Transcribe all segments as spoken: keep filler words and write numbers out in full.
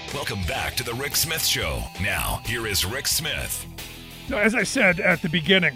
Welcome back to the Rick Smith Show. Now, here is Rick Smith. So as I said at the beginning,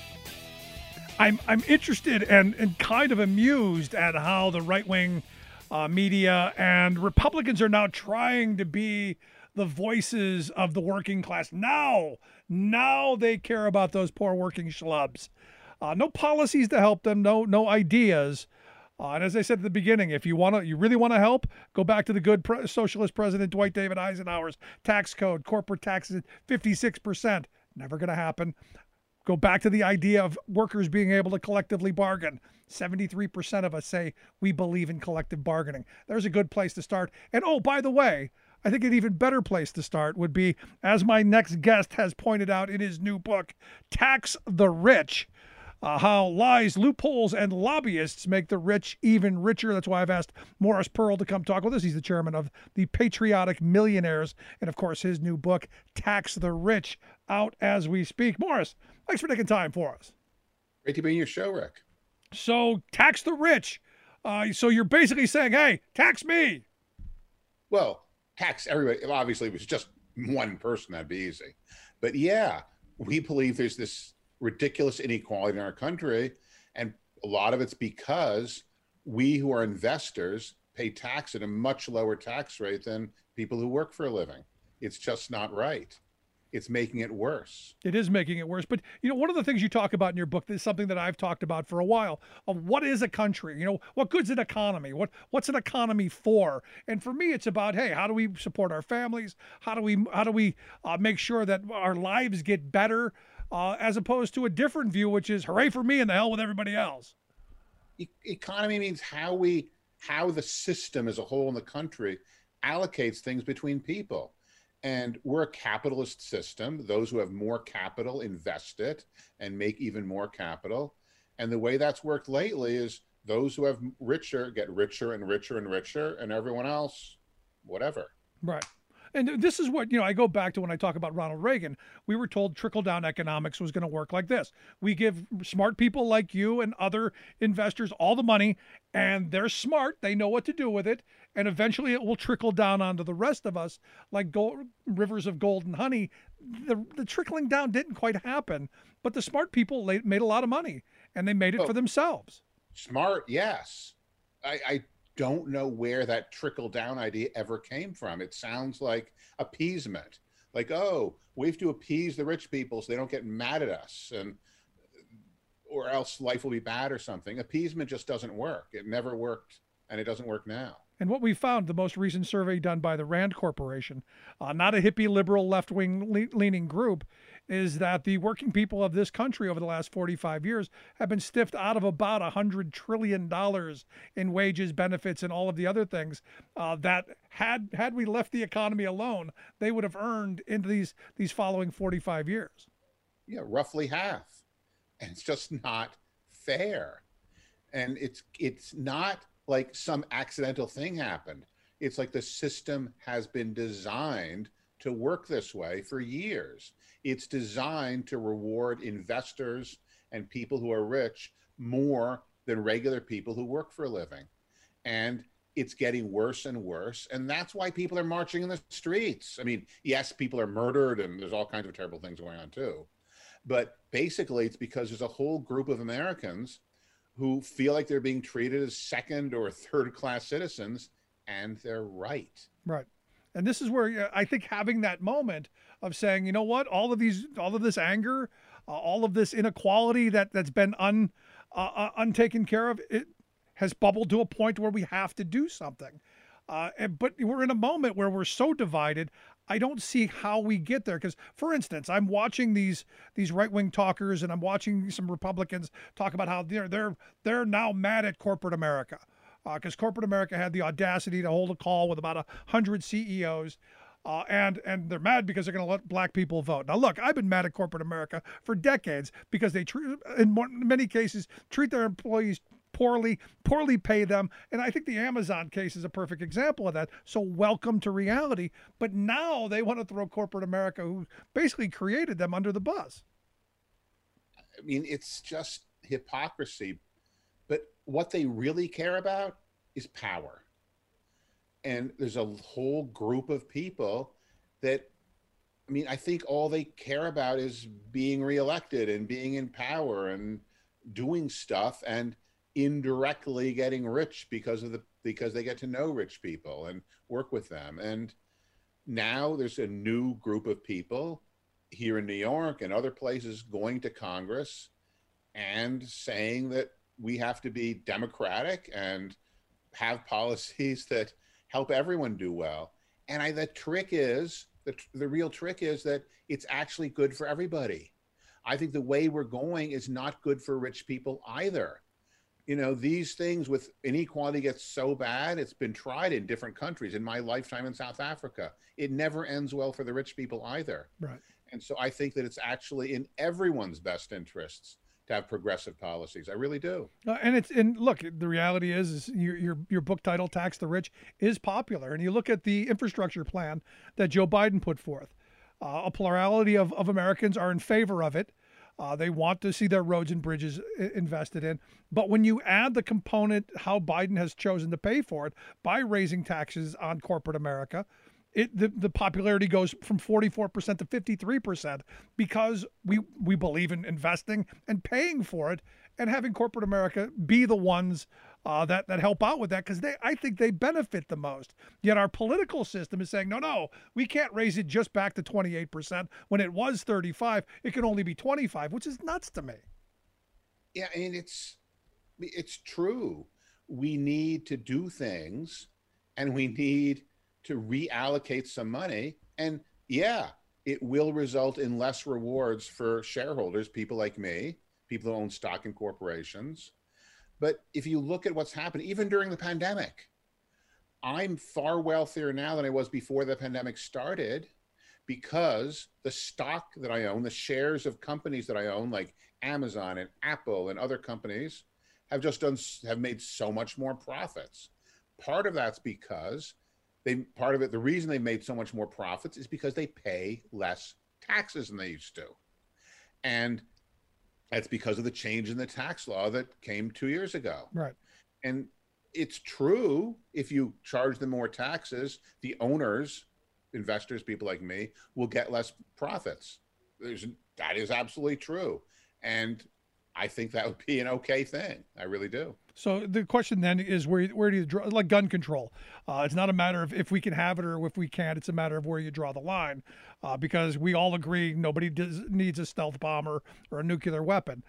I'm I'm interested and, and kind of amused at how the right-wing uh, media and Republicans are now trying to be the voices of the working class. Now, now they care about those poor working schlubs. Uh, no policies to help them, no no ideas. Uh, and as I said at the beginning, if you want to, you really want to help, go back to the good pre- socialist president Dwight David Eisenhower's tax code, corporate taxes fifty-six percent. Never going to happen. Go back to the idea of workers being able to collectively bargain. seventy-three percent of us say we believe in collective bargaining. There's a good place to start. And oh, by the way, I think an even better place to start would be, as my next guest has pointed out in his new book, Tax the Rich. Uh, how lies, loopholes, and lobbyists make the rich even richer. That's why I've asked Morris Pearl to come talk with us. He's the chairman of the Patriotic Millionaires. And, of course, his new book, Tax the Rich, out as we speak. Morris, thanks for taking time for us. Great to be on your show, Rick. So, tax the rich. Uh, so you're basically saying, hey, tax me. Well, tax everybody. Obviously, if it was just one person, that'd be easy. But, yeah, we believe there's this ridiculous inequality in our country, and a lot of it's because we who are investors pay tax at a much lower tax rate than people who work for a living. It's just not right. It's making it worse. It is making it worse. But, you know, one of the things you talk about in your book is something that I've talked about for a while, of what is a country? You know, what good's an economy? What what's an economy for? And for me, it's about, hey, how do we support our families? How do we how do we uh, make sure that our lives get better? Uh, as opposed to a different view, which is hooray for me and the hell with everybody else. E- economy means how we, how the system as a whole in the country allocates things between people. And we're a capitalist system. Those who have more capital invest it and make even more capital. And the way that's worked lately is those who have richer get richer and richer and richer, and everyone else, whatever. Right. And this is what, you know, I go back to when I talk about Ronald Reagan. We were told trickle-down economics was going to work like this. We give smart people like you and other investors all the money, and they're smart. They know what to do with it, and eventually it will trickle down onto the rest of us like gold, rivers of gold and honey. The, the trickling down didn't quite happen, but the smart people made a lot of money, and they made it oh, for themselves. Smart, yes. I... I... don't know where that trickle down idea ever came from. It sounds like appeasement, like, oh, we have to appease the rich people so they don't get mad at us, and or else life will be bad or something. Appeasement just doesn't work. It never worked, and it doesn't work now. And what we found, the most recent survey done by the Rand Corporation, uh, not a hippie liberal left-wing le- leaning group, is that the working people of this country over the last forty-five years have been stiffed out of about one hundred trillion dollars in wages, benefits, and all of the other things uh, that had had we left the economy alone, they would have earned in these, these following forty-five years. Yeah, roughly half. And it's just not fair. And it's it's not like some accidental thing happened. It's like the system has been designed to work this way for years. It's designed to reward investors and people who are rich more than regular people who work for a living. And it's getting worse and worse. And that's why people are marching in the streets. I mean, yes, people are murdered and there's all kinds of terrible things going on too. But basically, it's because there's a whole group of Americans who feel like they're being treated as second or third class citizens, and they're right. Right. And this is where I think having that moment of saying, you know what, all of these, all of this anger, uh, all of this inequality that that's been un, uh, uh, untaken care of, it has bubbled to a point where we have to do something. Uh, and, but we're in a moment where we're so divided. I don't see how we get there. Because, for instance, I'm watching these these right-wing talkers, and I'm watching some Republicans talk about how they're they're they're now mad at corporate America. Because uh, corporate America had the audacity to hold a call with about a hundred C E Os, uh, and and they're mad because they're going to let black people vote. Now, look, I've been mad at corporate America for decades because they, treat, in many cases, treat their employees poorly, poorly pay them, and I think the Amazon case is a perfect example of that. So welcome to reality. But now they want to throw corporate America, who basically created them, under the bus. I mean, it's just hypocrisy. But what they really care about is power. And there's a whole group of people that, I mean, I think all they care about is being reelected and being in power and doing stuff and indirectly getting rich because of the because they get to know rich people and work with them. And now there's a new group of people here in New York and other places going to Congress and saying that we have to be democratic and have policies that help everyone do well. And I, the trick is, the, the real trick is that it's actually good for everybody. I think the way we're going is not good for rich people either. You know, these things with inequality gets so bad, it's been tried in different countries. In my lifetime in South Africa, it never ends well for the rich people either. Right. And so I think that it's actually in everyone's best interests to have progressive policies. I really do. Uh, and it's and look, the reality is, is your your your book title, Tax the Rich, is popular. And you look at the infrastructure plan that Joe Biden put forth. Uh, a plurality of, of Americans are in favor of it. Uh, they want to see their roads and bridges I- invested in. But when you add the component, how Biden has chosen to pay for it by raising taxes on corporate America, it the, the popularity goes from forty-four percent to fifty-three percent because we, we believe in investing and paying for it and having corporate America be the ones uh, that, that help out with that, because they I think they benefit the most. Yet our political system is saying, no, no, we can't raise it just back to twenty-eight percent. When it was thirty-five, it can only be twenty-five, which is nuts to me. Yeah, I mean, it's it's true. We need to do things, and we need to reallocate some money. And yeah, it will result in less rewards for shareholders, people like me, people who own stock in corporations. But if you look at what's happened, even during the pandemic, I'm far wealthier now than I was before the pandemic started, because the stock that I own, the shares of companies that I own, like Amazon and Apple and other companies, have just done, have made so much more profits. Part of that's because they, part of it, the reason they made so much more profits is because they pay less taxes than they used to. And that's because of the change in the tax law that came two years ago. Right. And it's true, if you charge them more taxes, the owners, investors, people like me, will get less profits. There's, that is absolutely true. And I think that would be an okay thing. I really do. So the question then is, where where do you draw, like gun control? Uh, it's not a matter of if we can have it or if we can't. It's a matter of where you draw the line, uh, because we all agree nobody does, needs a stealth bomber or a nuclear weapon.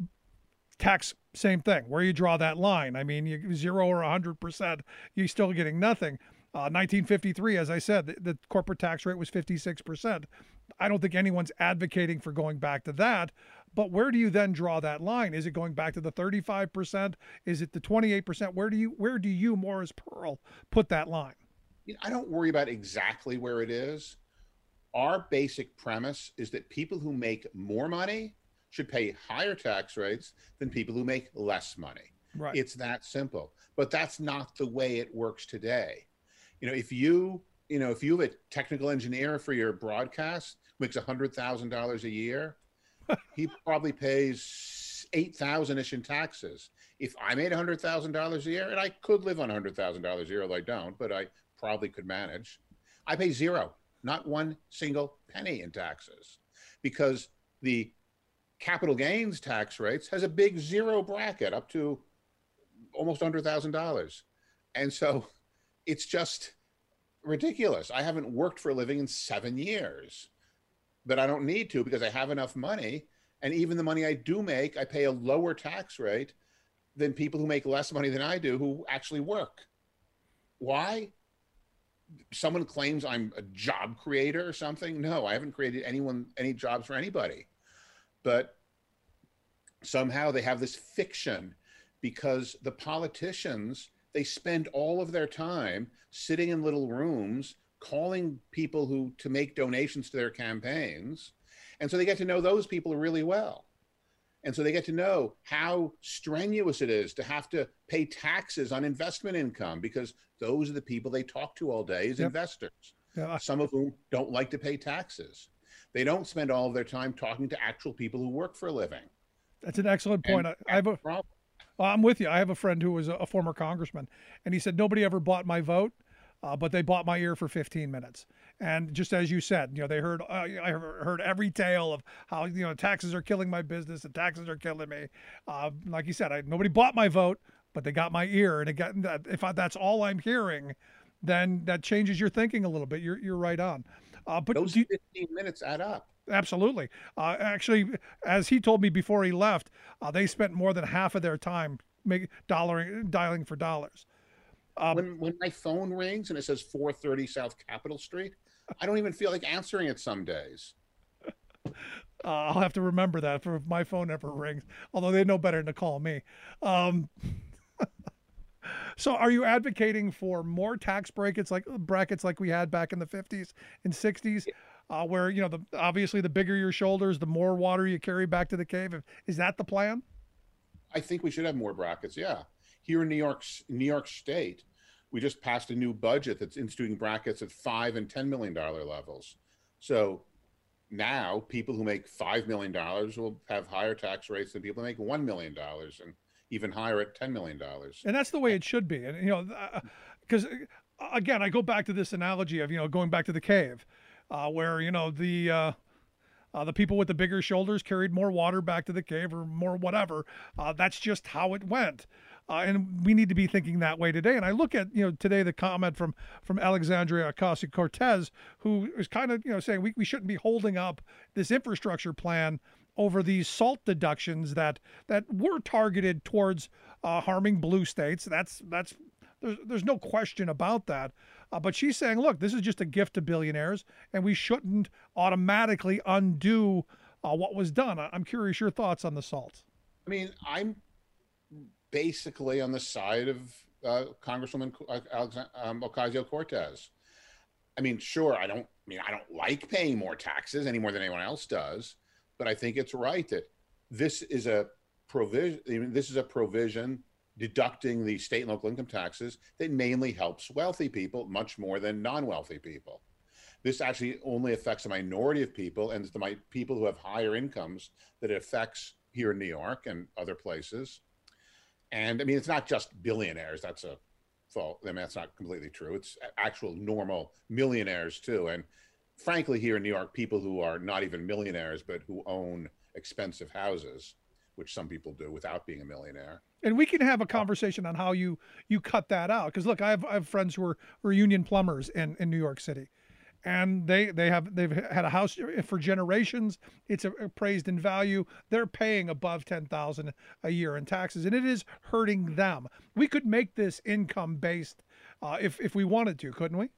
Tax, same thing. Where you draw that line? I mean, you, zero or one hundred percent, you're still getting nothing. Uh, nineteen fifty-three, as I said, the, the corporate tax rate was fifty-six percent. I don't think anyone's advocating for going back to that. But where do you then draw that line? Is it going back to the thirty-five percent? Is it the twenty-eight percent? Where do you, where do you, Morris Pearl, put that line? You know, I don't worry about exactly where it is. Our basic premise is that people who make more money should pay higher tax rates than people who make less money. Right. It's that simple. But that's not the way it works today. You know, if you, you know, if you have a technical engineer for your broadcast who makes one hundred thousand dollars a year, he probably pays eight thousand dollars-ish in taxes. If I made one hundred thousand dollars a year, and I could live on one hundred thousand dollars a year, although I don't, but I probably could manage, I pay zero, not one single penny in taxes, because the capital gains tax rates has a big zero bracket up to almost one hundred thousand dollars. And so it's just ridiculous. I haven't worked for a living in seven years, but I don't need to because I have enough money. And even the money I do make, I pay a lower tax rate than people who make less money than I do who actually work. Why? Someone claims I'm a job creator or something. No, I haven't created anyone, any jobs for anybody. But somehow they have this fiction because the politicians, they spend all of their time sitting in little rooms calling people who to make donations to their campaigns. And so they get to know those people really well. And so they get to know how strenuous it is to have to pay taxes on investment income, because those are the people they talk to all day as yep. investors, yeah. some of whom don't like to pay taxes. They don't spend all of their time talking to actual people who work for a living. That's an excellent point. I, I have a problem. I'm with you. I have a friend who was a, a former congressman, and he said, nobody ever bought my vote. uh, but they bought my ear for fifteen minutes. And just as you said, you know, they heard uh, I heard every tale of how, you know, taxes are killing my business and taxes are killing me. Uh, like you said, I, nobody bought my vote, but they got my ear, and it got. If I, that's all I'm hearing, then that changes your thinking a little bit. You're you're right on. Uh, but Those do, fifteen minutes add up. Absolutely. Uh, actually, as he told me before he left, uh, they spent more than half of their time make, dollaring, dialing for dollars. Um, when when my phone rings and it says four thirty South Capitol Street, I don't even feel like answering it some days. Uh, I'll have to remember that for if my phone ever rings, although they know better than to call me. Um, so are you advocating for more tax brackets like brackets like we had back in the fifties and sixties, uh, where, you know, the obviously the bigger your shoulders, the more water you carry back to the cave? Is that the plan? I think we should have more brackets, yeah. Here in New York, New York State, we just passed a new budget that's instituting brackets at five and ten million dollar levels. So now people who make five million dollars will have higher tax rates than people who make one million dollars, and even higher at ten million dollars. And that's the way it should be. And, you know, because uh, again, I go back to this analogy of, you know, going back to the cave, uh, where, you know, the, uh, uh, the people with the bigger shoulders carried more water back to the cave, or more whatever. Uh, that's just how it went. Uh, and we need to be thinking that way today. And I look at, you know, today the comment from from Alexandria Ocasio-Cortez, who is kind of, you know, saying we, we shouldn't be holding up this infrastructure plan over these SALT deductions that that were targeted towards uh, harming blue states. That's that's there's there's no question about that. Uh, but she's saying, look, this is just a gift to billionaires, and we shouldn't automatically undo uh, what was done. I'm curious your thoughts on the SALT. I mean, I'm basically on the side of uh, Congresswoman um, Ocasio-Cortez. I mean, sure, I don't. I mean, I don't like paying more taxes any more than anyone else does, but I think it's right that this is a provision. I mean, this is a provision deducting the state and local income taxes that mainly helps wealthy people much more than non-wealthy people. This actually only affects a minority of people, and it's the people who have higher incomes that it affects here in New York and other places. And I mean, it's not just billionaires. That's a fault. I mean, that's not completely true. It's actual normal millionaires too. And frankly, here in New York, people who are not even millionaires, but who own expensive houses, which some people do without being a millionaire. And we can have a conversation on how you you cut that out. Because look, I have I have friends who are, who are union plumbers in, in New York City, and they they have they've had a house for generations. It's appraised in value. They're paying above ten thousand a year in taxes, and it is hurting them. We could make this income based uh, if if we wanted to, couldn't we?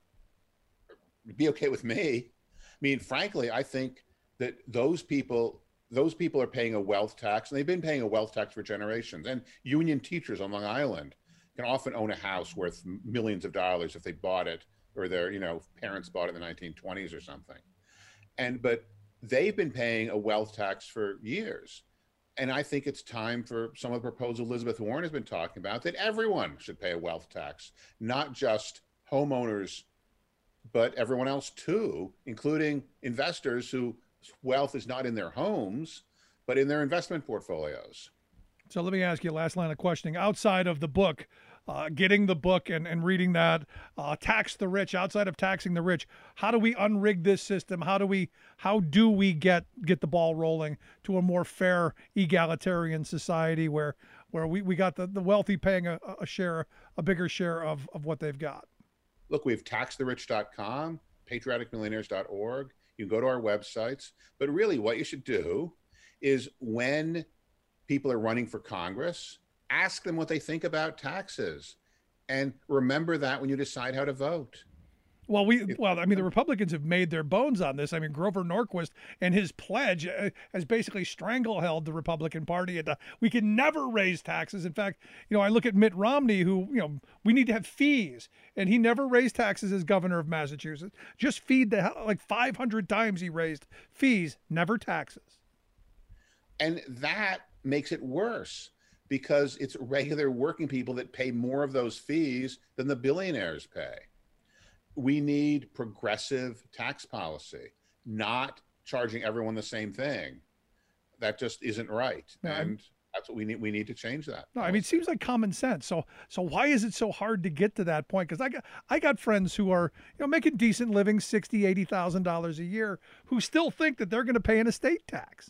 It'd be okay with me. I mean, frankly, I think that those people. Those people are paying a wealth tax, and they've been paying a wealth tax for generations. And union teachers on Long Island can often own a house worth millions of dollars if they bought it, or their, you know, parents bought it in the nineteen twenties or something. And but they've been paying a wealth tax for years. And I think it's time for some of the proposals Elizabeth Warren has been talking about, that everyone should pay a wealth tax, not just homeowners, but everyone else too, including investors who wealth is not in their homes, but in their investment portfolios. So let me ask you a last line of questioning. Outside of the book, uh, getting the book and, and reading that, uh, Tax the Rich, outside of taxing the rich, how do we unrig this system? How do we how do we get get the ball rolling to a more fair, egalitarian society where where we, we got the, the wealthy paying a, a share, a bigger share of, of what they've got? Look, we have tax the rich dot com, patriotic millionaires dot org. You can go to our websites, but really what you should do is, when people are running for Congress, ask them what they think about taxes, and remember that when you decide how to vote. Well, we well, I mean, the Republicans have made their bones on this. I mean, Grover Norquist and his pledge uh, has basically strangleheld the Republican Party. And uh, we can never raise taxes. In fact, you know, I look at Mitt Romney, who, you know, we need to have fees, and he never raised taxes as governor of Massachusetts. Just feed the hell, like five hundred times he raised fees, never taxes. And that makes it worse, because it's regular working people that pay more of those fees than the billionaires pay. We need progressive tax policy, not charging everyone the same thing. That just isn't right. Yeah, and that's what we need. We need to change that. No, I mean, it seems like common sense. So, so why is it so hard to get to that point? Because I got, I got friends who are, you know, making decent living, sixty, eighty thousand dollars a year, who still think that they're going to pay an estate tax.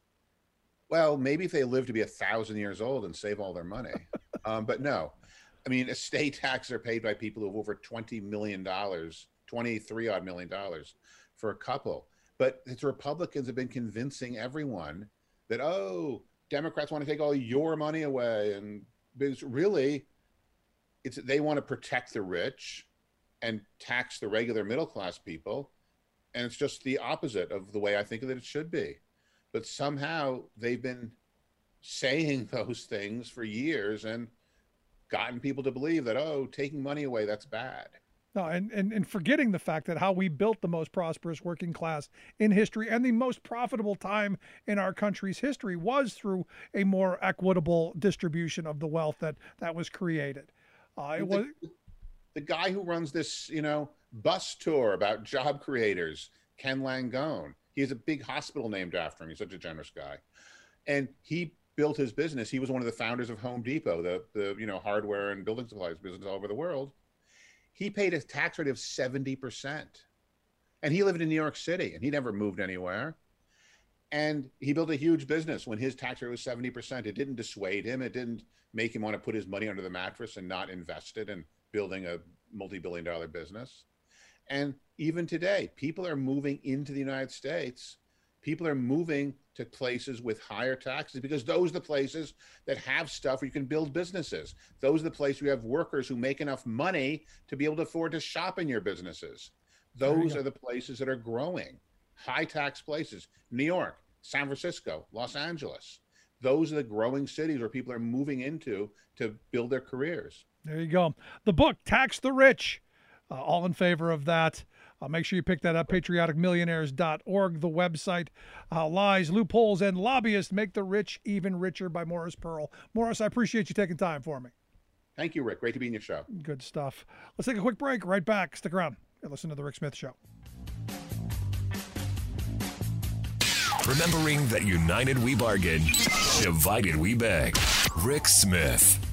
Well, maybe if they live to be a thousand years old and save all their money, um, but no, I mean, estate taxes are paid by people who have over twenty million dollars, twenty-three odd million dollars for a couple. But it's Republicans have been convincing everyone that, oh, Democrats want to take all your money away. And because really, it's they want to protect the rich and tax the regular middle class people. And it's just the opposite of the way I think that it should be. But somehow they've been saying those things for years and gotten people to believe that, oh, taking money away, that's bad. No, and, and, and forgetting the fact that how we built the most prosperous working class in history and the most profitable time in our country's history was through a more equitable distribution of the wealth that, that was created. Uh, it was the, the guy who runs this, you know, bus tour about job creators, Ken Langone. He has a big hospital named after him. He's such a generous guy. And he built his business. He was one of the founders of Home Depot, the, the you know, hardware and building supplies business all over the world. He paid a tax rate of seventy percent. And he lived in New York City and he never moved anywhere. And he built a huge business when his tax rate was seventy percent. It didn't dissuade him. It didn't make him want to put his money under the mattress and not invest it in building a multi-billion dollar business. And even today, people are moving into the United States. People are moving to places with higher taxes because those are the places that have stuff where you can build businesses. Those are the places where you have workers who make enough money to be able to afford to shop in your businesses. Those are the places that are growing. High tax places. New York, San Francisco, Los Angeles. Those are the growing cities where people are moving into to build their careers. There you go. The book, Tax the Rich. Uh, all in favor of that. Uh, make sure you pick that up, patriotic millionaires dot org, the website. Uh, Lies, Loopholes, and Lobbyists Make the Rich Even Richer by Morris Pearl. Morris, I appreciate you taking time for me. Thank you, Rick. Great to be in your show. Good stuff. Let's take a quick break. Right back. Stick around and listen to The Rick Smith Show. Remembering that united we bargain, divided we beg. Rick Smith.